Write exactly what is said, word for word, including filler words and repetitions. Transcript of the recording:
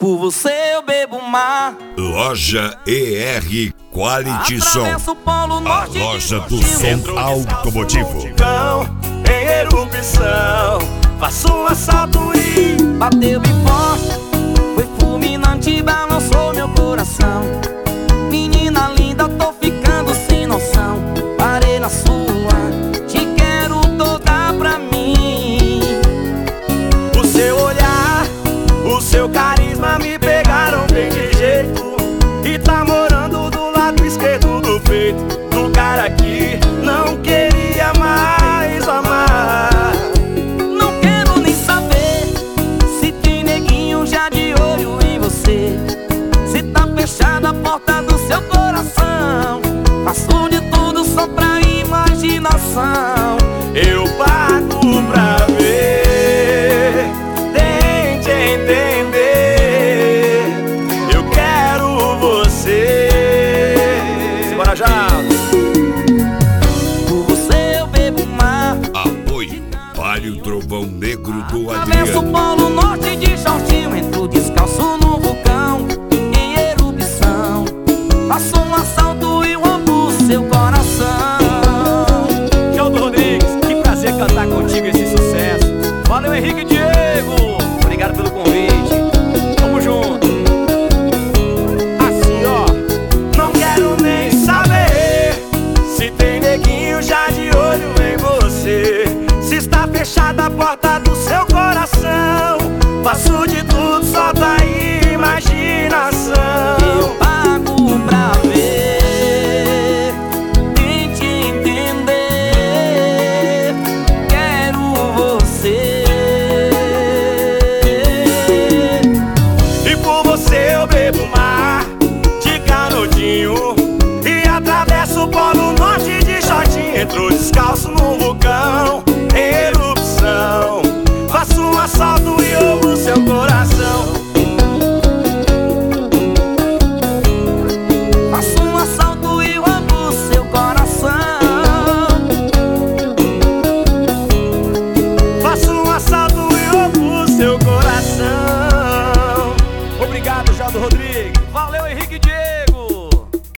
Por você eu bebo mar. Loja E R Quality Som, a loja do som automotivo. Em erupção, faço um assalto e bateu bem forte, foi fulminante, balançou meu coração. Menina linda, tô ficando sem noção. Parei na sua, te quero toda pra mim. o seu olhar, o seu carisma me pegaram bem de jeito. E tá morando do lado esquerdo do peito do cara que não queria mais amar. Não quero nem saber se tem neguinho já de olho em você, se tá fechada a porta do seu coração. Faço de tudo só pra imaginação. Eu pago pra ver, tente entender. Eu quero você. Simbora já. Por você eu bebo mar. Apoio Palio Trovão Negro do Atravesso o Adriano. Polo Norte de shortinho, entro descalço no vulcão em erupção. Faço um assalto e roubo seu coração. João Rodrigues, que prazer cantar contigo esse sucesso. Valeu, Henrique e Diego, obrigado pelo convite. Tamo junto. Assim, ó, não quero nem saber se tem neguinho já de olho em você, se está fechada a porta do seu coração. Faço de tudo só da imaginação. Eu pago pra ver, tente entender. Quero você. E por você eu bebo mar de canudinho e atravesso o Polo Norte de shortinho, entro descalço no